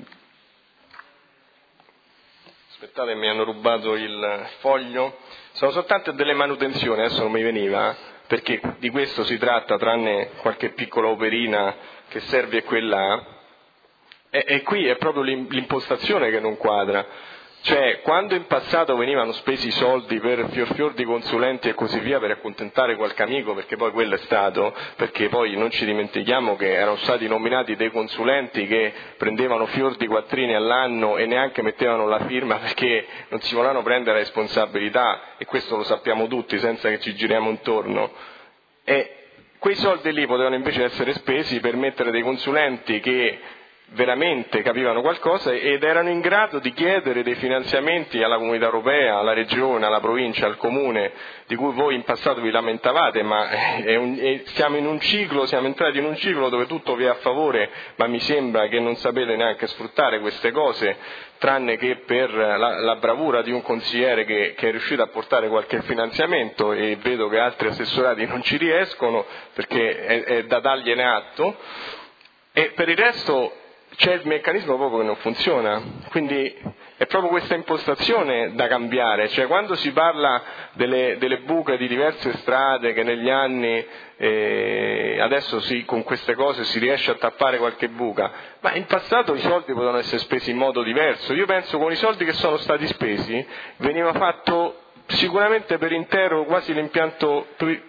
aspettate, mi hanno rubato il foglio, sono soltanto delle manutenzioni, adesso non mi veniva, perché di questo si tratta, tranne qualche piccola operina che serve e quella, e, e qui è proprio l'impostazione che non quadra. Cioè, quando in passato venivano spesi i soldi per fior fior di consulenti e così via per accontentare qualche amico, perché poi quello è stato, perché poi non ci dimentichiamo che erano stati nominati dei consulenti che prendevano fior di quattrini all'anno e neanche mettevano la firma perché non si volevano prendere la responsabilità, e questo lo sappiamo tutti senza che ci giriamo intorno. E quei soldi lì potevano invece essere spesi per mettere dei consulenti che veramente capivano qualcosa ed erano in grado di chiedere dei finanziamenti alla Comunità Europea, alla Regione, alla Provincia, al Comune, di cui voi in passato vi lamentavate, ma è un, è, siamo in un ciclo, siamo entrati in un ciclo dove tutto vi è a favore, ma mi sembra che non sapete neanche sfruttare queste cose, tranne che per la, la bravura di un consigliere che, che è riuscito a portare qualche finanziamento, e vedo che altri assessorati non ci riescono perché è, è da dargliene atto, e per il resto c'è il meccanismo proprio che non funziona, quindi è proprio questa impostazione da cambiare. Cioè, quando si parla delle, delle buche di diverse strade che negli anni, eh, adesso sì, con queste cose si riesce a tappare qualche buca, ma in passato i soldi potevano essere spesi in modo diverso. Io penso che con i soldi che sono stati spesi veniva fatto sicuramente per intero, quasi l'impianto,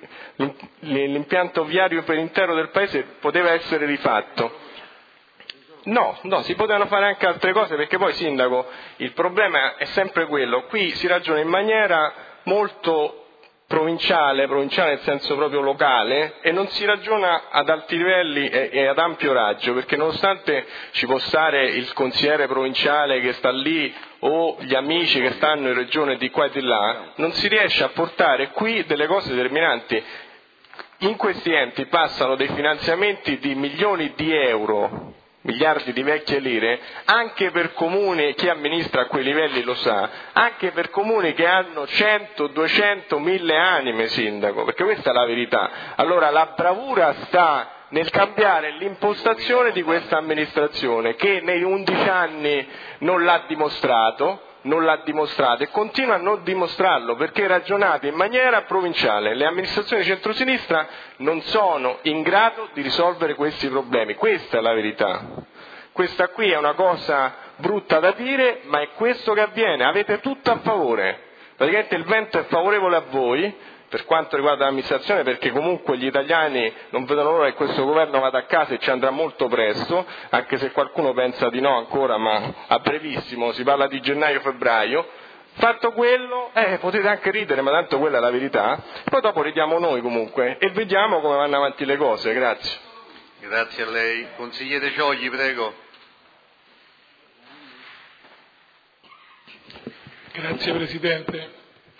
l'impianto viario per intero del paese poteva essere rifatto. No, no, si potevano fare anche altre cose, perché poi, Sindaco, il problema è sempre quello, qui si ragiona in maniera molto provinciale, provinciale nel senso proprio locale, e non si ragiona ad alti livelli e, e ad ampio raggio, perché nonostante ci può stare il consigliere provinciale che sta lì o gli amici che stanno in regione di qua e di là, non si riesce a portare qui delle cose determinanti. In questi enti passano dei finanziamenti di milioni di euro, miliardi di vecchie lire, anche per comuni, chi amministra a quei livelli lo sa, anche per comuni che hanno cento, duecento, mille anime, Sindaco, perché questa è la verità. Allora la bravura sta nel cambiare l'impostazione di questa amministrazione, che nei undici anni non l'ha dimostrato, non l'ha dimostrato e continua a non dimostrarlo, perché ragionate in maniera provinciale. Le amministrazioni di centrosinistra non sono in grado di risolvere questi problemi, questa è la verità. Questa qui è una cosa brutta da dire, ma è questo che avviene, avete tutto a favore, praticamente il vento è favorevole a voi per quanto riguarda l'amministrazione, perché comunque gli italiani non vedono l'ora che questo governo vada a casa, e ci andrà molto presto, anche se qualcuno pensa di no ancora, ma a brevissimo, si parla di gennaio-febbraio. Fatto quello, eh, potete anche ridere, ma tanto quella è la verità, poi dopo ridiamo noi comunque e vediamo come vanno avanti le cose. Grazie. Grazie a lei. Consigliere Ciogli, prego. Grazie Presidente.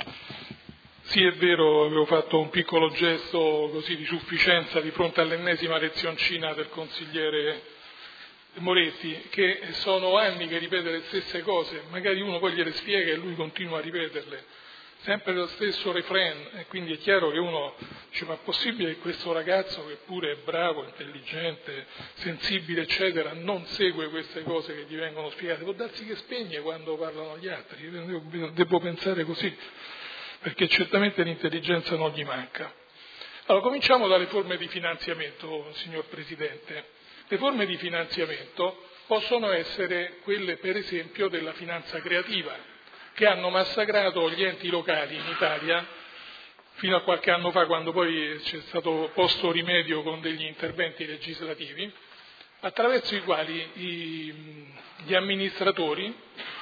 Sì, è vero, avevo fatto un piccolo gesto così di sufficienza di fronte all'ennesima lezioncina del consigliere Moretti, che sono anni che ripete le stesse cose, magari uno poi gliele spiega e lui continua a ripeterle, sempre lo stesso refrain, e quindi è chiaro che uno dice: ma è possibile che questo ragazzo, che pure è bravo, intelligente, sensibile, eccetera, non segue queste cose che gli vengono spiegate? Può darsi che spegne quando parlano gli altri, io devo pensare così, perché certamente l'intelligenza non gli manca. Allora, cominciamo dalle forme di finanziamento, signor Presidente. Le forme di finanziamento possono essere quelle, per esempio, della finanza creativa, che hanno massacrato gli enti locali in Italia fino a qualche anno fa, quando poi c'è stato posto rimedio con degli interventi legislativi, attraverso i quali i, gli amministratori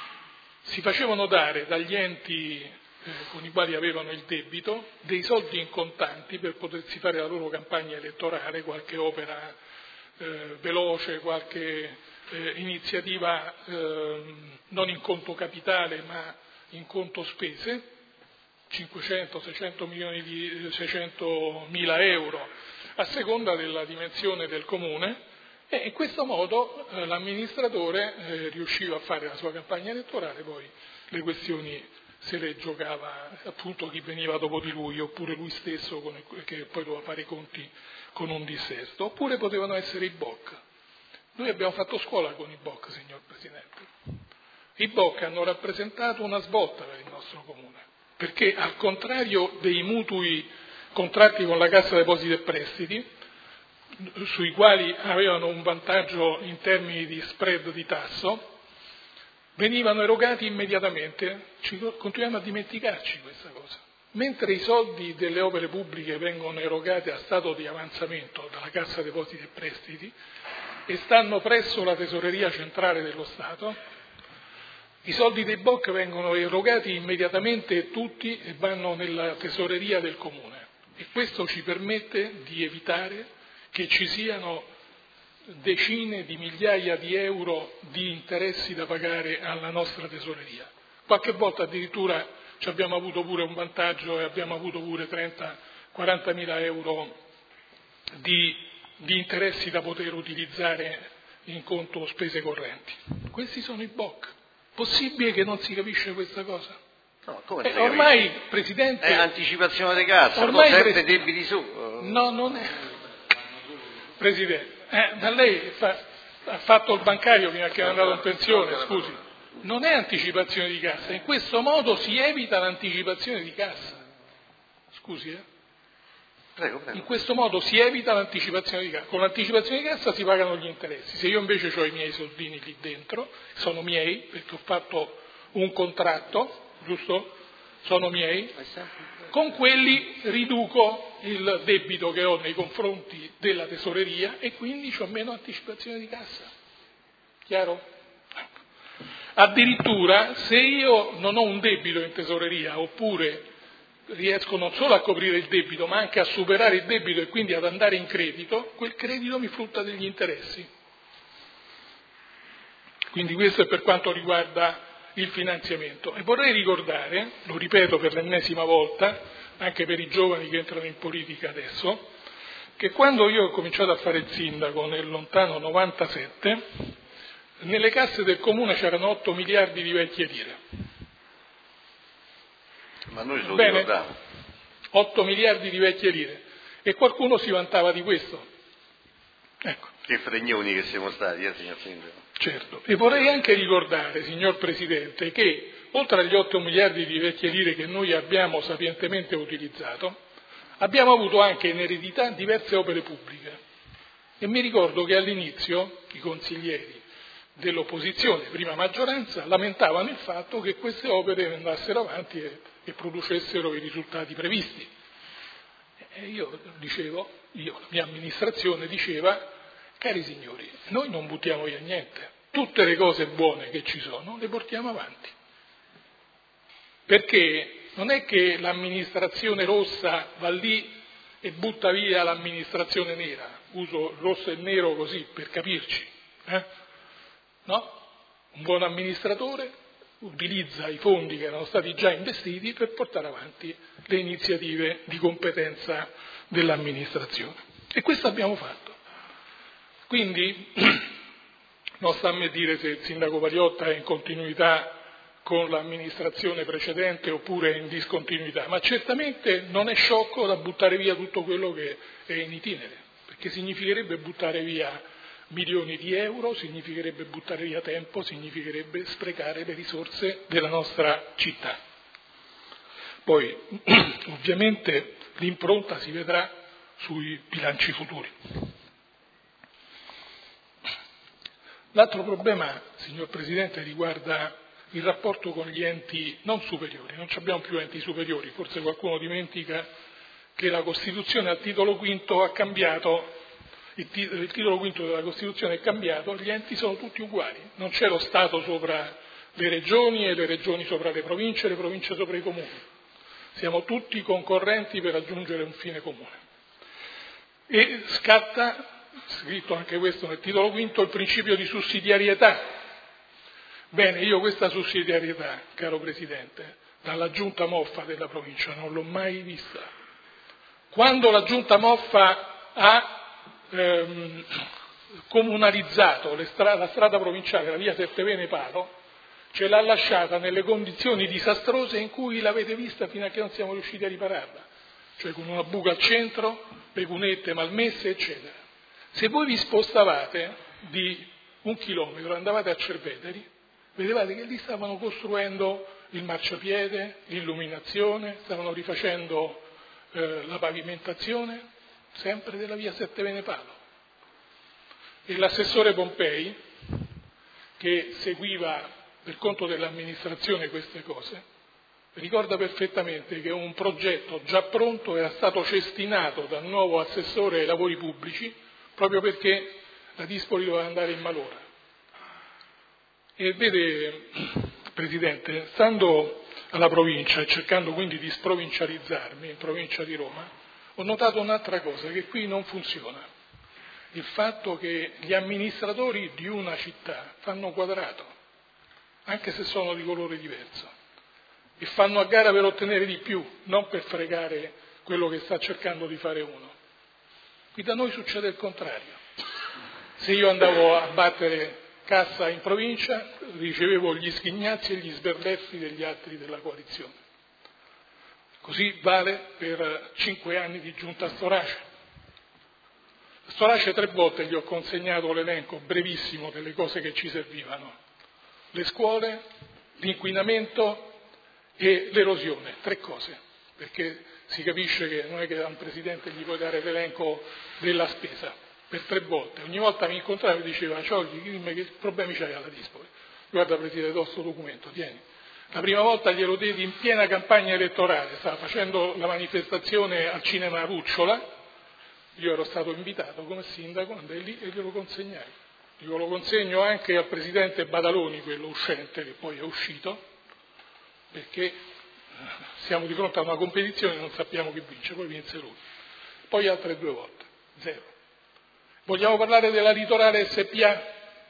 si facevano dare dagli enti eh, con i quali avevano il debito dei soldi in contanti per potersi fare la loro campagna elettorale, qualche opera Eh, veloce, qualche eh, iniziativa eh, non in conto capitale ma in conto spese, cinquecento seicento milioni di seicentomila euro a seconda della dimensione del comune, e in questo modo eh, l'amministratore eh, riusciva a fare la sua campagna elettorale, poi le questioni se le giocava appunto chi veniva dopo di lui, oppure lui stesso con il, che poi doveva fare i conti con un dissesto, oppure potevano essere i B O C. Noi abbiamo fatto scuola con i B O C, signor Presidente. I B O C hanno rappresentato una svolta per il nostro comune, perché al contrario dei mutui contratti con la Cassa Depositi e Prestiti, sui quali avevano un vantaggio in termini di spread di tasso, venivano erogati immediatamente. Ci continuiamo a dimenticarci questa cosa. Mentre i soldi delle opere pubbliche vengono erogati a stato di avanzamento dalla Cassa Depositi e Prestiti e stanno presso la Tesoreria Centrale dello Stato, i soldi dei B O C vengono erogati immediatamente tutti e vanno nella Tesoreria del Comune, e questo ci permette di evitare che ci siano decine di migliaia di euro di interessi da pagare alla nostra Tesoreria. Qualche volta addirittura ci abbiamo avuto pure un vantaggio e abbiamo avuto pure trenta quaranta mila euro di, di interessi da poter utilizzare in conto spese correnti. Questi sono i B O C. Possibile che non si capisce questa cosa? No, come eh, ormai, Presidente... È anticipazione di cassa, ormai sempre pre... debiti su. No, non è... Presidente, eh, ma lei fa... ha fatto il bancario fino a che è andato in pensione, scusi. Non è anticipazione di cassa, in questo modo si evita l'anticipazione di cassa. Scusi, eh? Prego, prego. In questo modo si evita l'anticipazione di cassa. Con l'anticipazione di cassa si pagano gli interessi. Se io invece ho i miei soldini lì dentro, sono miei, perché ho fatto un contratto, giusto? Sono miei, con quelli riduco il debito che ho nei confronti della tesoreria e quindi ho meno anticipazione di cassa. Chiaro? Addirittura se io non ho un debito in tesoreria, oppure riesco non solo a coprire il debito ma anche a superare il debito e quindi ad andare in credito, quel credito mi frutta degli interessi. Quindi questo è per quanto riguarda il finanziamento. E vorrei ricordare, lo ripeto per l'ennesima volta, anche per i giovani che entrano in politica adesso, che quando io ho cominciato a fare il sindaco nel lontano novantasette, nelle casse del comune c'erano otto miliardi di vecchie lire. Ma noi ce lo Bene, ricordiamo. otto miliardi di vecchie lire. E qualcuno si vantava di questo. Ecco. Che fregnoni che siamo stati, eh, signor Sindaco. Certo. E vorrei anche ricordare, signor Presidente, che oltre agli otto miliardi di vecchie lire che noi abbiamo sapientemente utilizzato, abbiamo avuto anche in eredità diverse opere pubbliche. E mi ricordo che all'inizio i consiglieri dell'opposizione, prima maggioranza, lamentavano il fatto che queste opere andassero avanti e, e producessero i risultati previsti. E io dicevo, io, la mia amministrazione diceva: cari signori, noi non buttiamo via niente, tutte le cose buone che ci sono le portiamo avanti. Perché non è che l'amministrazione rossa va lì e butta via l'amministrazione nera, uso il rosso e il nero così per capirci, eh? No? Un buon amministratore utilizza i fondi che erano stati già investiti per portare avanti le iniziative di competenza dell'amministrazione. E questo abbiamo fatto. Quindi non sta a me dire se il sindaco Pariotta è in continuità con l'amministrazione precedente oppure in discontinuità, ma certamente non è sciocco da buttare via tutto quello che è in itinere, perché significherebbe buttare via milioni di euro, significherebbe buttare via tempo, significherebbe sprecare le risorse della nostra città. Poi ovviamente l'impronta si vedrà sui bilanci futuri. L'altro problema, signor Presidente, riguarda il rapporto con gli enti non superiori. Non abbiamo più enti superiori, forse qualcuno dimentica che la Costituzione al titolo quinto ha cambiato, il, tit- il titolo quinto della Costituzione è cambiato, gli enti sono tutti uguali, non c'è lo Stato sopra le regioni e le regioni sopra le province e le province sopra i comuni. Siamo tutti concorrenti per raggiungere un fine comune. E scatta, scritto anche questo nel titolo quinto, il principio di sussidiarietà. Bene, io questa sussidiarietà, caro Presidente, dalla Giunta Moffa della provincia non l'ho mai vista. Quando la Giunta Moffa ha ehm, comunalizzato le stra- la strada provinciale, la via Settevene Palo, ce l'ha lasciata nelle condizioni disastrose in cui l'avete vista fino a che non siamo riusciti a ripararla, cioè con una buca al centro, le cunette malmesse, eccetera. Se voi vi spostavate di un chilometro, andavate a Cerveteri, vedevate che lì stavano costruendo il marciapiede, l'illuminazione, stavano rifacendo eh, la pavimentazione, sempre della via Settevene Palo. E l'assessore Pompei, che seguiva per conto dell'amministrazione queste cose, ricorda perfettamente che un progetto già pronto era stato cestinato dal nuovo assessore ai lavori pubblici proprio perché la Dispoli doveva andare in malora. E vede, Presidente, stando alla provincia e cercando quindi di sprovincializzarmi in provincia di Roma, ho notato un'altra cosa, che qui non funziona. Il fatto che gli amministratori di una città fanno quadrato, anche se sono di colore diverso, e fanno a gara per ottenere di più, non per fregare quello che sta cercando di fare uno. Qui da noi succede il contrario. Se io andavo a battere cassa in provincia, ricevevo gli sghignazzi e gli sberleffi degli altri della coalizione. Così vale per cinque anni di giunta Storace. Storace tre volte gli ho consegnato l'elenco brevissimo delle cose che ci servivano. Le scuole, l'inquinamento e l'erosione, tre cose, perché si capisce che non è che a un Presidente gli puoi dare l'elenco della spesa. Per tre volte, ogni volta mi incontrava e diceva: Ciogli, dimmi che problemi c'hai alla Dispoli. Guarda Presidente, do sto documento, tieni. La prima volta glielo diedi in piena campagna elettorale, stava facendo la manifestazione al cinema Rucciola, io ero stato invitato come sindaco, andai lì e glielo consegnai. Io lo consegno anche al Presidente Badaloni, quello uscente, che poi è uscito, perché siamo di fronte a una competizione e non sappiamo chi vince, poi vinse lui. Poi altre due volte, zero. Vogliamo parlare della Litorale S P A?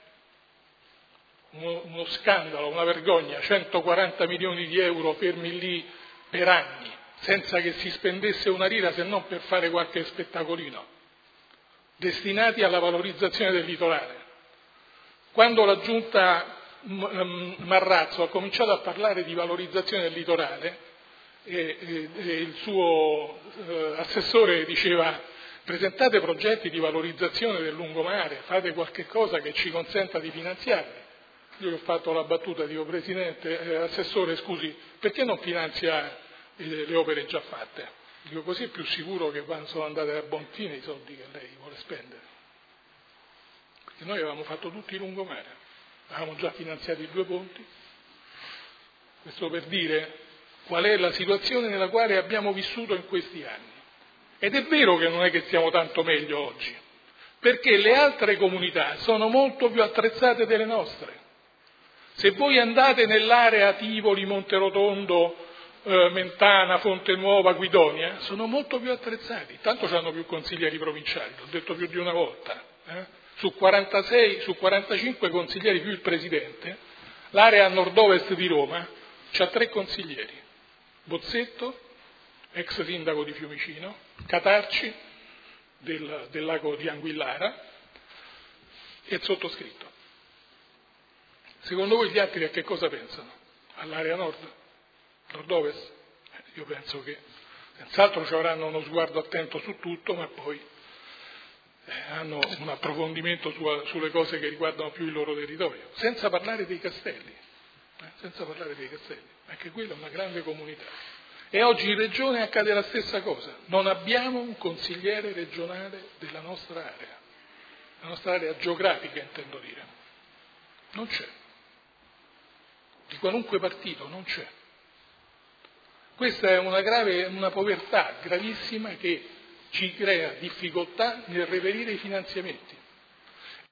Uno, uno scandalo, una vergogna, centoquaranta milioni di euro fermi lì per anni, senza che si spendesse una lira se non per fare qualche spettacolino, destinati alla valorizzazione del litorale. Quando la giunta Marrazzo ha cominciato a parlare di valorizzazione del litorale, e, e, e il suo eh, assessore diceva: presentate progetti di valorizzazione del lungomare, fate qualche cosa che ci consenta di finanziarli. Io ho fatto la battuta, dico: Presidente, eh, Assessore, scusi, perché non finanzia eh, le opere già fatte? Dico: così è più sicuro che quando sono andate a buon fine i soldi che lei vuole spendere. Perché noi avevamo fatto tutti i lungomare, avevamo già finanziati due ponti. Questo per dire qual è la situazione nella quale abbiamo vissuto in questi anni. Ed è vero che non è che stiamo tanto meglio oggi, perché le altre comunità sono molto più attrezzate delle nostre. Se voi andate nell'area Tivoli, Monterotondo, eh, Mentana, Fonte Nuova, Guidonia, sono molto più attrezzati, tanto hanno più consiglieri provinciali, l'ho detto più di una volta. Eh? Su quarantasei, su quarantacinque consiglieri più il Presidente, L'area a nord-ovest di Roma ha tre consiglieri: Bozzetto, ex sindaco di Fiumicino, Catarci del, del lago di Anguillara e il sottoscritto. Secondo voi gli altri a che cosa pensano? All'area nord? Nord-ovest? Eh, io penso che senz'altro ci avranno uno sguardo attento su tutto, ma poi eh, hanno un approfondimento su, sulle cose che riguardano più il loro territorio, senza parlare dei castelli, eh, senza parlare dei castelli, anche quella è una grande comunità. E oggi in Regione accade la stessa cosa, non abbiamo un consigliere regionale della nostra area, la nostra area geografica intendo dire, non c'è, di qualunque partito non c'è. Questa è una grave, una povertà gravissima che ci crea difficoltà nel reperire i finanziamenti.